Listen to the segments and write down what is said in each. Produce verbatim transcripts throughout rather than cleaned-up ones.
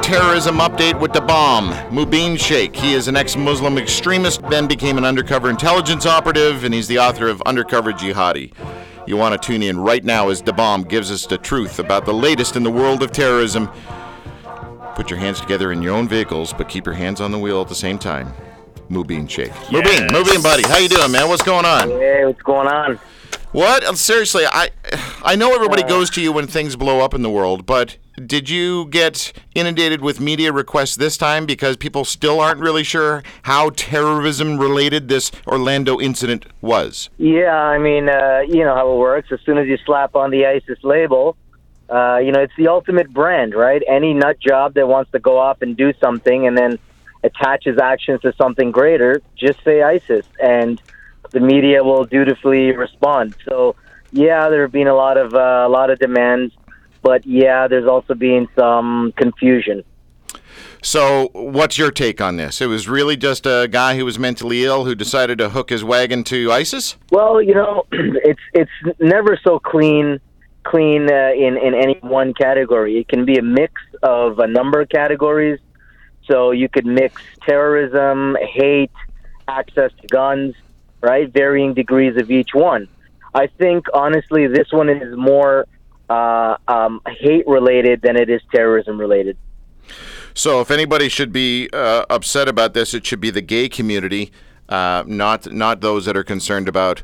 counterterrorism update with the bomb. Mubin Sheikh. He is an ex-Muslim extremist, then became an undercover intelligence operative, and he's the author of Undercover Jihadi. You want to tune in right now as the bomb gives us the truth about the latest in the world of terrorism. Put your hands together in your own vehicles, but keep your hands on the wheel at the same time. Mubin Sheikh. Yes. Mubin, Mubin, buddy. How you doing, man? What's going on? Hey, what's going on? What? Seriously, I I know everybody uh, goes to you when things blow up in the world, but did you get inundated with media requests this time because people still aren't really sure how terrorism-related this Orlando incident was? Yeah, I mean, uh, you know how it works. As soon as you slap on the ISIS label, uh, you know, it's the ultimate brand, right? Any nut job that wants to go off and do something and then attaches actions to something greater, just say ISIS, and the media will dutifully respond. So, yeah, there have been a lot of uh, a lot of demands, but yeah, there's also been some confusion. So, what's your take on this? It was really just a guy who was mentally ill who decided to hook his wagon to ISIS? Well, you know, it's it's never so clean clean uh, in in any one category. It can be a mix of a number of categories. So you could mix terrorism, hate, access to guns, right? Varying degrees of each one. I think, honestly, this one is more uh, um, hate-related than it is terrorism-related. So if anybody should be uh, upset about this, it should be the gay community, uh, not not those that are concerned about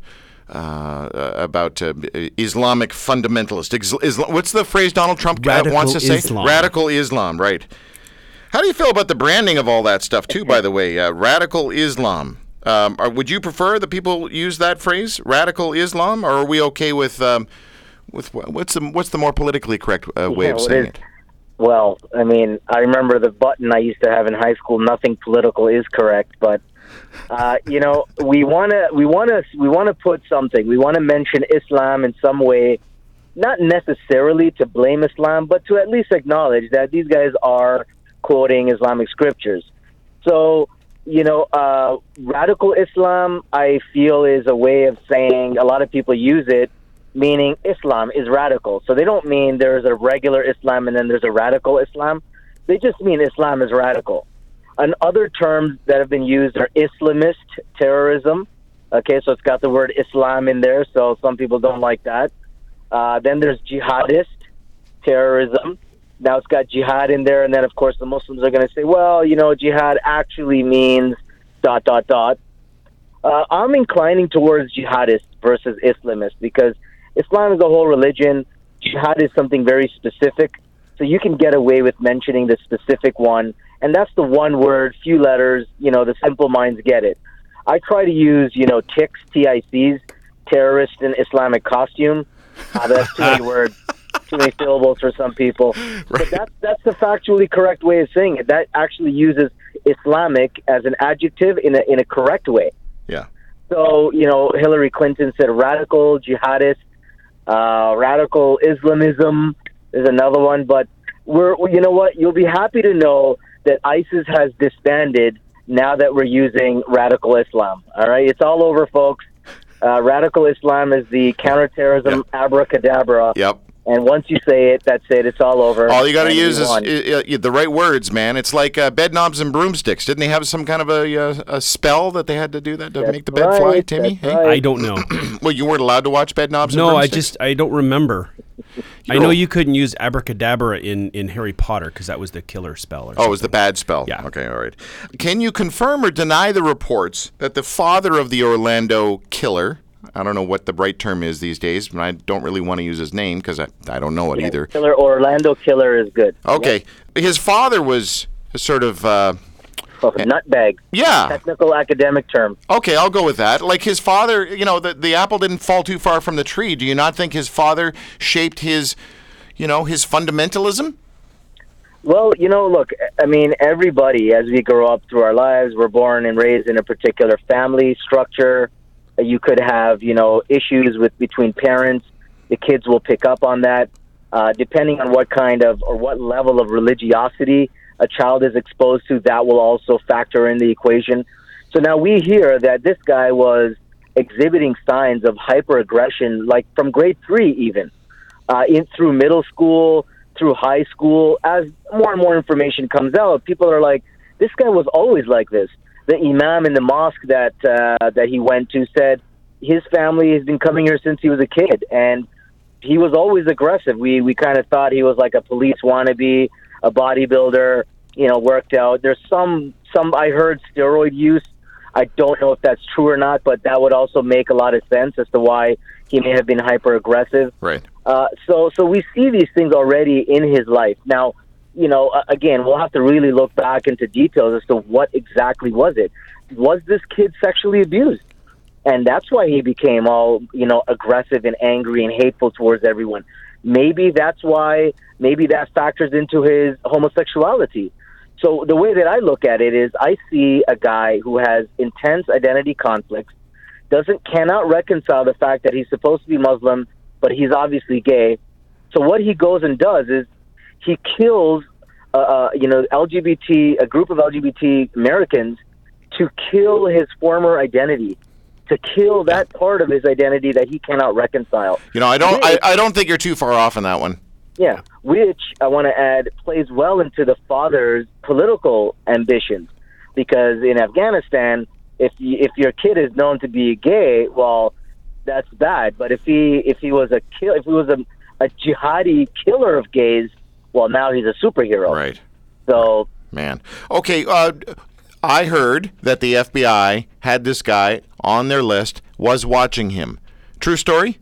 uh, about uh, Islamic fundamentalist. Islam, what's the phrase Donald Trump Radical wants to say? Islam. Radical Islam, right. How do you feel about the branding of all that stuff, too, by the way? Uh, radical Islam. Um, or would you prefer that people use that phrase, radical Islam, or are we okay with um, with what's the what's the more politically correct uh, way yeah, of saying it? Well, I mean, I remember the button I used to have in high school. Nothing political is correct, but uh, you know, we want to we want to we want to put something. We want to mention Islam in some way, not necessarily to blame Islam, but to at least acknowledge that these guys are quoting Islamic scriptures. So, you know, uh, radical Islam, I feel, is a way of saying, a lot of people use it, meaning Islam is radical. So they don't mean there's a regular Islam and then there's a radical Islam. They just mean Islam is radical. And other terms that have been used are Islamist terrorism. Okay, so it's got the word Islam in there, so some people don't like that. Uh, then there's jihadist terrorism. Now it's got jihad in there, and then, of course, the Muslims are going to say, well, you know, jihad actually means dot, dot, dot. Uh, I'm inclining towards jihadist versus Islamist because Islam is a whole religion. Jihad is something very specific, so you can get away with mentioning the specific one, and that's the one word, few letters, you know, the simple minds get it. I try to use, you know, T I Cs, T I Cs, terrorist in Islamic costume. Uh, that's too many words. Too many syllables for some people, right. But that's that's the factually correct way of saying it. That actually uses Islamic as an adjective in a in a correct way. Yeah. So you know, Hillary Clinton said radical jihadist, uh, radical Islamism is another one. But we're you know what? You'll be happy to know that ISIS has disbanded now that we're using radical Islam. All right, it's all over, folks. Uh, radical Islam is the counterterrorism yep. abracadabra. Yep. And once you say it, that's it. It's all over. All you got to use is uh, uh, the right words, man. It's like uh, bed knobs and broomsticks. Didn't they have some kind of a, uh, a spell that they had to do that to that's make the bed right, fly, Timmy? Hey? Right. I don't know. Well, you weren't allowed to watch bed knobs no, and I broomsticks? just, I don't remember. I know you couldn't use abracadabra in, in Harry Potter because that was the killer spell. Or oh, it was the bad spell. Yeah. Okay, all right. Can you confirm or deny the reports that the father of the Orlando killer, I don't know what the right term is these days, but I don't really want to use his name because I, I don't know it yeah, either. Killer Orlando Killer is good. Okay. Yep. His father was sort of... Uh, oh, nutbag. Yeah. Technical academic term. Okay, I'll go with that. Like his father, you know, the, the apple didn't fall too far from the tree. Do you not think his father shaped his, you know, his fundamentalism? Well, you know, look, I mean, everybody, as we grow up through our lives, we're born and raised in a particular family structure. You could have, you know, issues with between parents. The kids will pick up on that. Uh, depending on what kind of or what level of religiosity a child is exposed to, that will also factor in the equation. So now we hear that this guy was exhibiting signs of hyperaggression, like from grade three even, uh, in through middle school, through high school, as more and more information comes out, people are like, this guy was always like this. The imam in the mosque that uh, that he went to said his family has been coming here since he was a kid, and he was always aggressive. We we kind of thought he was like a police wannabe, a bodybuilder, you know, worked out. There's some, some I heard steroid use. I don't know if that's true or not, but that would also make a lot of sense as to why he may have been hyper aggressive. Right. Uh, so, so we see these things already in his life. Now, you know, uh, again, we'll have to really look back into details as to what exactly was it. Was this kid sexually abused? And that's why he became all, you know, aggressive and angry and hateful towards everyone. Maybe that's why, maybe that factors into his homosexuality. So the way that I look at it is I see a guy who has intense identity conflicts, doesn't cannot reconcile the fact that he's supposed to be Muslim, but he's obviously gay. So what he goes and does is he kills, uh, uh, you know, L G B T, a group of L G B T Americans to kill his former identity, to kill that part of his identity that he cannot reconcile. You know, I don't, I, I don't think you're too far off on that one. Yeah, which I want to add plays well into the father's political ambitions, because in Afghanistan, if you, if your kid is known to be gay, well, that's bad. But if he if he was a kill, if he was a, a jihadi killer of gays, well, now he's a superhero. Right. So, man, okay. Uh, I heard that the F B I had this guy on their list, was watching him. True story?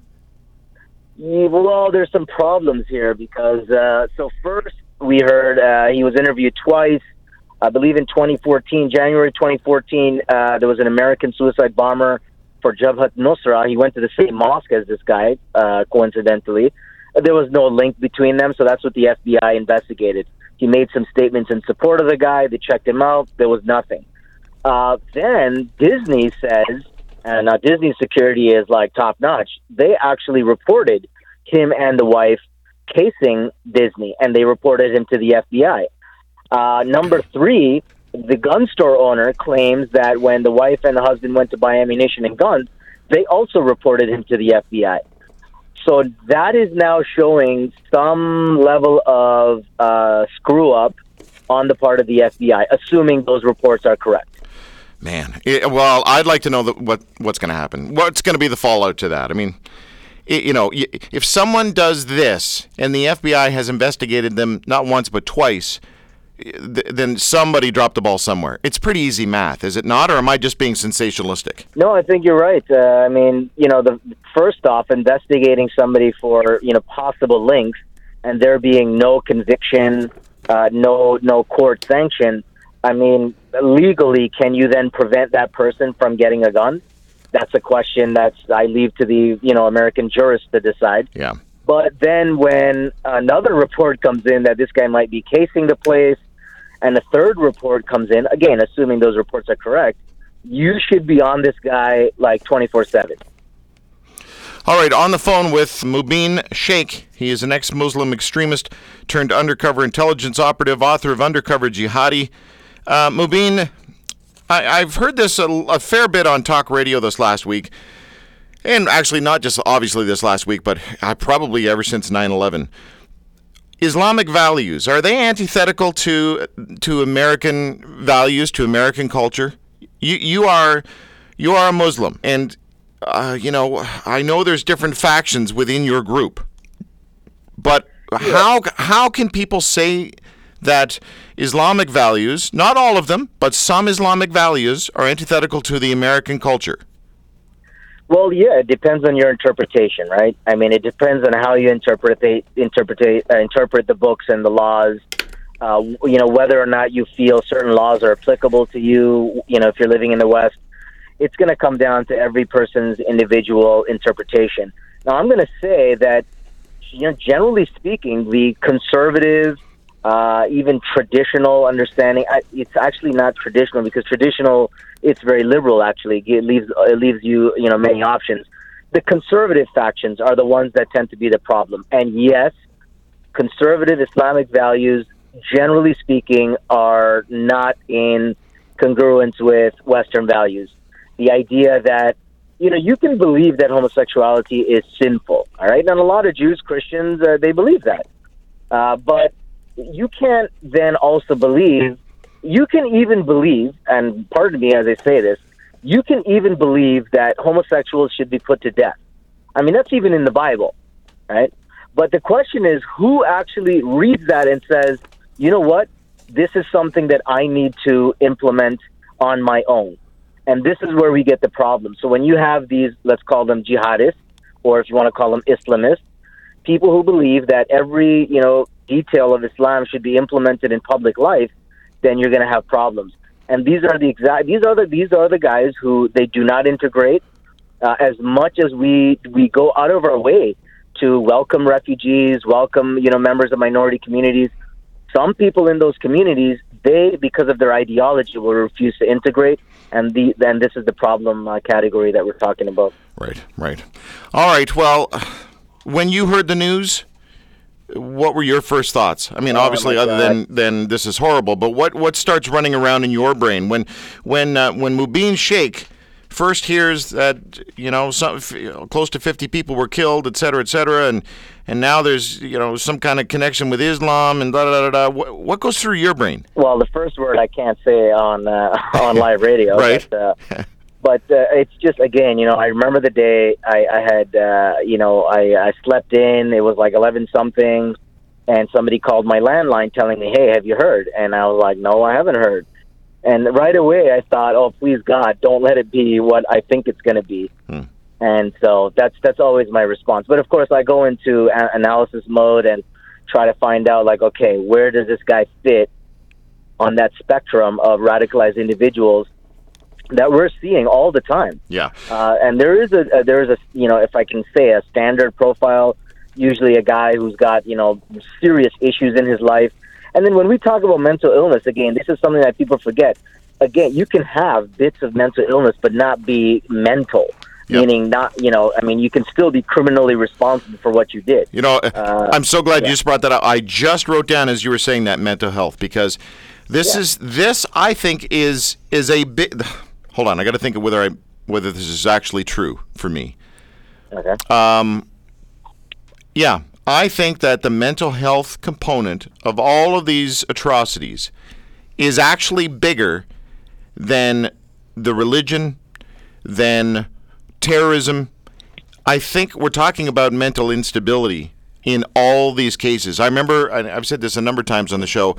Yeah, well, there's some problems here because, uh, so first we heard uh, he was interviewed twice. I believe in twenty fourteen, January twenty fourteen, uh, there was an American suicide bomber for Jabhat Nusra. He went to the same mosque as this guy, uh, coincidentally. There was no link between them, so that's what the F B I investigated. He made some statements in support of the guy. They checked him out. There was nothing. Uh, then Disney says, and uh, Disney security is like top notch. They actually reported him and the wife casing Disney, and they reported him to the F B I. Uh, number three, the gun store owner claims that when the wife and the husband went to buy ammunition and guns, they also reported him to the F B I. So that is now showing some level of uh, screw up on the part of the F B I, assuming those reports are correct. Man, it, well, I'd like to know the, what what's going to happen. What's going to be the fallout to that? I mean, it, you know, if someone does this and the F B I has investigated them not once but twice, th- then somebody dropped the ball somewhere. It's pretty easy math, is it not? Or am I just being sensationalistic? No, I think you're right. Uh, I mean, you know, the first off, investigating somebody for, you know, possible links and there being no conviction, uh, no no court sanction. I mean, legally, can you then prevent that person from getting a gun? That's a question that's I leave to the, you know, American jurists to decide. Yeah. But then when another report comes in that this guy might be casing the place, and a third report comes in, again, assuming those reports are correct, you should be on this guy like twenty-four seven. All right, on the phone with Mubin Sheikh. He is an ex-Muslim extremist turned undercover intelligence operative, author of Undercover Jihadi. Uh, Mubin, I, I've heard this a, a fair bit on talk radio this last week, and actually not just obviously this last week, but I probably ever since nine eleven. Islamic values, are they antithetical to to American values, to American culture? You you are you are a Muslim, and uh, you know I know there's different factions within your group, but how how can people say that Islamic values, not all of them, but some Islamic values, are antithetical to the American culture? Well, yeah, it depends on your interpretation, right? I mean, it depends on how you interpret the, interpret, uh, interpret the books and the laws, uh, you know, whether or not you feel certain laws are applicable to you, you know, if you're living in the West. It's going to come down to every person's individual interpretation. Now, I'm going to say that, you know, generally speaking, the conservative, uh, even traditional understanding, I, it's actually not traditional because traditional, it's very liberal, actually. It leaves, it leaves you, you know, many options. The conservative factions are the ones that tend to be the problem. And yes, conservative Islamic values, generally speaking, are not in congruence with Western values. The idea that, you know, you can believe that homosexuality is sinful, all right? And a lot of Jews, Christians, uh, they believe that. Uh, but you can't then also believe, you can even believe, and pardon me as I say this, you can even believe that homosexuals should be put to death. I mean, that's even in the Bible, right? But the question is, who actually reads that and says, you know what, this is something that I need to implement on my own? And this is where we get the problem. So when you have these, let's call them jihadists, or if you want to call them Islamists, people who believe that every, you know, detail of Islam should be implemented in public life, then you're going to have problems. And these are the exact, these are the, these are the guys who they do not integrate. Uh, as much as we we go out of our way to welcome refugees, welcome, you know, members of minority communities, some people in those communities, they, because of their ideology, will refuse to integrate, and the then this is the problem uh, category that we're talking about. Right, right. All right, well, when you heard the news, what were your first thoughts? I mean, Oh, obviously, my other God. than, than this is horrible, but what, what starts running around in your brain when when uh, when Mubin Sheikh first hears that, you know, some f- close to fifty people were killed, et cetera, et cetera, and and now there's, you know, some kind of connection with Islam and da da da da. What, what goes through your brain? Well, the first word I can't say on uh, on live radio, Right. But, uh, but uh, it's just, again, you know, I remember the day I, I had, uh, you know, I, I slept in. It was like eleven something, and somebody called my landline telling me, "Hey, have you heard?" And I was like, "No, I haven't heard." And right away, I thought, "Oh, please God, don't let it be what I think it's going to be." Hmm. And so that's that's always my response. But of course, I go into a- analysis mode and try to find out, like, okay, where does this guy fit on that spectrum of radicalized individuals that we're seeing all the time? Yeah. Uh, and there is a, a there is a you know, if I can say, a standard profile. Usually, a guy who's got, you know, serious issues in his life. And then when we talk about mental illness, again, this is something that people forget. Again, you can have bits of mental illness, but not be mental. Yep. Meaning not, you know, I mean, you can still be criminally responsible for what you did. You know, Uh, I'm so glad yeah. you just brought that up. I just wrote down as you were saying that mental health, because this Yeah. is this I think is is a bit. Hold on, I got to think of whether I whether this is actually true for me. Okay. Um, yeah, I think that the mental health component of all of these atrocities is actually bigger than the religion, than terrorism. I think we're talking about mental instability in all these cases. I remember, and I've said this a number of times on the show,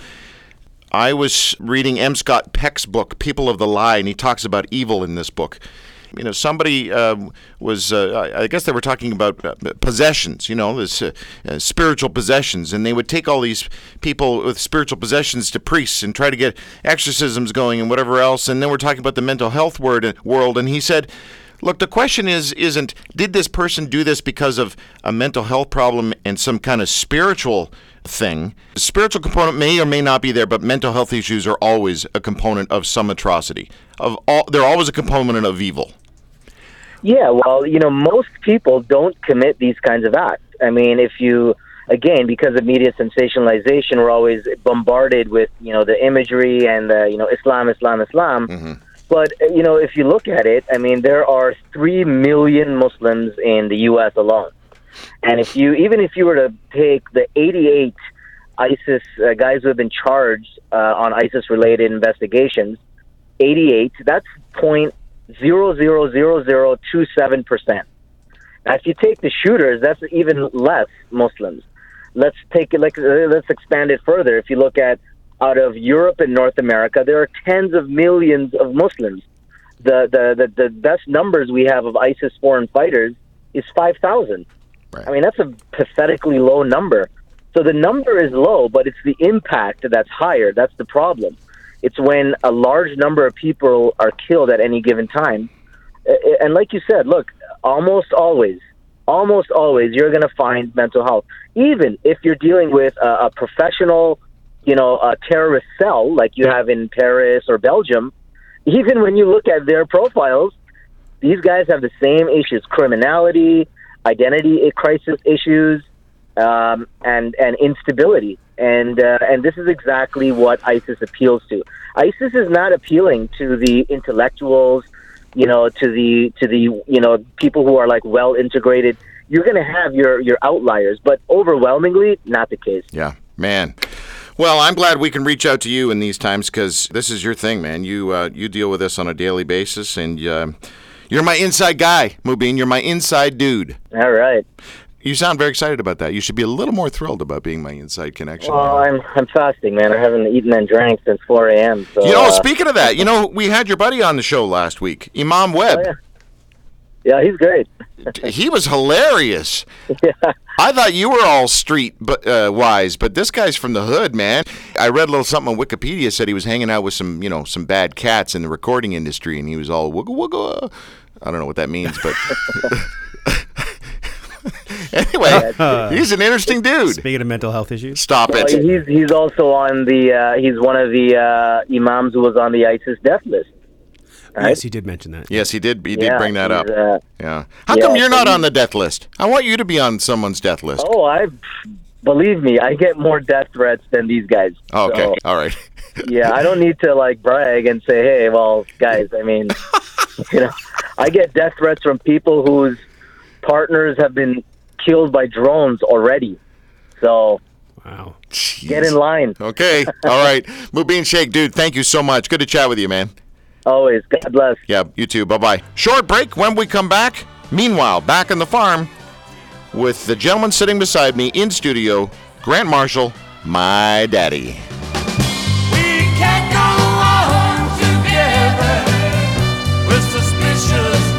I was reading M. Scott Peck's book, People of the Lie, and he talks about evil in this book. You know, somebody uh, was, uh, I guess they were talking about uh, possessions, you know, this uh, uh, spiritual possessions, and they would take all these people with spiritual possessions to priests and try to get exorcisms going and whatever else, and then we're talking about the mental health word, world, and he said, look, the question is, isn't, did this person do this because of a mental health problem and some kind of spiritual thing? The spiritual component may or may not be there, but mental health issues are always a component of some atrocity. Of all, they're always a component of evil. Yeah, well, you know, most people don't commit these kinds of acts. I mean, if you, again, because of media sensationalization, we're always bombarded with, you know, the imagery and the, you know, Islam, Islam, Islam. Mm-hmm. But, you know, if you look at it, I mean, there are three million Muslims in the U S alone. And if you, even if you were to take the eighty-eight ISIS uh, guys who have been charged uh, on ISIS-related investigations, eighty-eight, that's point zero zero zero zero two seven percent. Now, if you take the shooters, that's even less Muslims. Let's take it, like, let's expand it further. If you look at out of Europe and North America, there are tens of millions of Muslims. The the the, the best numbers we have of ISIS foreign fighters is five thousand. Right. I mean, that's a pathetically low number. So the number is low, but it's the impact that's higher. That's the problem. It's when a large number of people are killed at any given time. And like you said, look, almost always, almost always, you're going to find mental health. Even if you're dealing with a, a professional, you know, a terrorist cell like you have in Paris or Belgium, even when you look at their profiles, these guys have the same issues: criminality, identity crisis issues, um, and and instability. And uh, and this is exactly what ISIS appeals to. ISIS is not appealing to the intellectuals, you know, to the to the you know people who are like well integrated. You're going to have your your outliers, but overwhelmingly not the case. Yeah, Man. Well, I'm glad we can reach out to you in these times because this is your thing, man. You uh, you deal with this on a daily basis, and uh, you're my inside guy, Mubin. You're my inside dude. All right. You sound very excited about that. You should be a little more thrilled about being my inside connection. Well, I'm I'm fasting, man. I haven't eaten and drank since four a.m. So, you know, uh, speaking of that, you know, we had your buddy on the show last week, Imam Webb. Oh, yeah. Yeah, he's great. He was hilarious. Yeah. I thought you were all street but, uh, wise, but this guy's from the hood, man. I read a little something on Wikipedia, said he was hanging out with some, you know, some bad cats in the recording industry, and he was all wooga wooga. I don't know what that means, but anyway, uh, he's an interesting dude. Speaking of mental health issues, stop well, it. He's he's also on the uh, he's one of the uh, imams who was on the ISIS death list. Right? Yes, he did mention that. Yes, he did. He did yeah, bring that up. Uh, yeah. How yeah, come you're so not he, on the death list? I want you to be on someone's death list. Oh, I believe me, I get more death threats than these guys. Oh, okay, so, all right. Yeah, I don't need to like brag and say, hey, well, guys, I mean, you know, I get death threats from people whose partners have been killed by drones already. So, wow. Jeez. Get in line. Okay, all right. Mubin Sheikh, dude, thank you so much. Good to chat with you, man. Always. God bless. Yeah, you too. Bye-bye. Short break. When we come back, meanwhile, back on the farm with the gentleman sitting beside me in studio, Grant Marshall, my daddy. We can't go on together with suspicious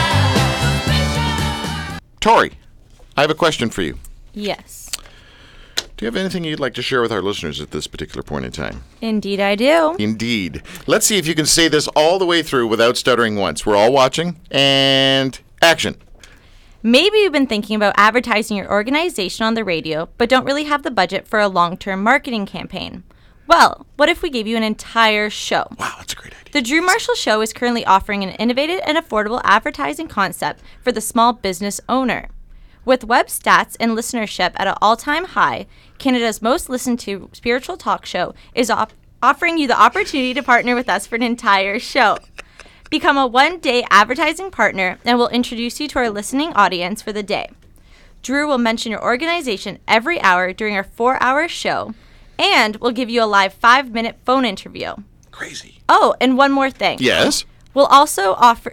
minds. Tori, I have a question for you. Yes. Do you have anything you'd like to share with our listeners at this particular point in time? Indeed, I do. Indeed. Let's see if you can say this all the way through without stuttering once. We're all watching. And action. Maybe you've been thinking about advertising your organization on the radio, but don't really have the budget for a long-term marketing campaign. Well, what if we gave you an entire show? Wow, that's a great idea. The Drew Marshall Show is currently offering an innovative and affordable advertising concept for the small business owner. With web stats and listenership at an all-time high, Canada's most listened to spiritual talk show is op- offering you the opportunity to partner with us for an entire show. Become a one-day advertising partner and we'll introduce you to our listening audience for the day. Drew will mention your organization every hour during our four-hour show, and we'll give you a live five-minute phone interview. Crazy. Oh, and one more thing. Yes? We'll also offer...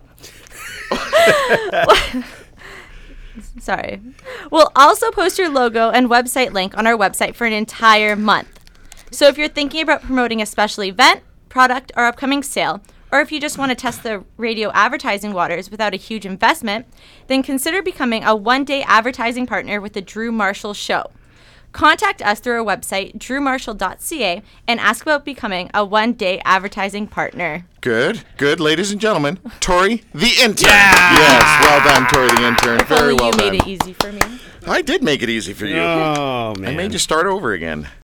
Sorry. We'll also post your logo and website link on our website for an entire month. So if you're thinking about promoting a special event, product, or upcoming sale, or if you just want to test the radio advertising waters without a huge investment, then consider becoming a one-day advertising partner with the Drew Marshall Show. Contact us through our website, drew marshall dot c a, and ask about becoming a one-day advertising partner. Good, good, ladies and gentlemen. Tori, the intern. Yeah! Yes, well done, Tori, the intern. If Very only well you done. made it easy for me. I did make it easy for you. Oh, man. I made you start over again.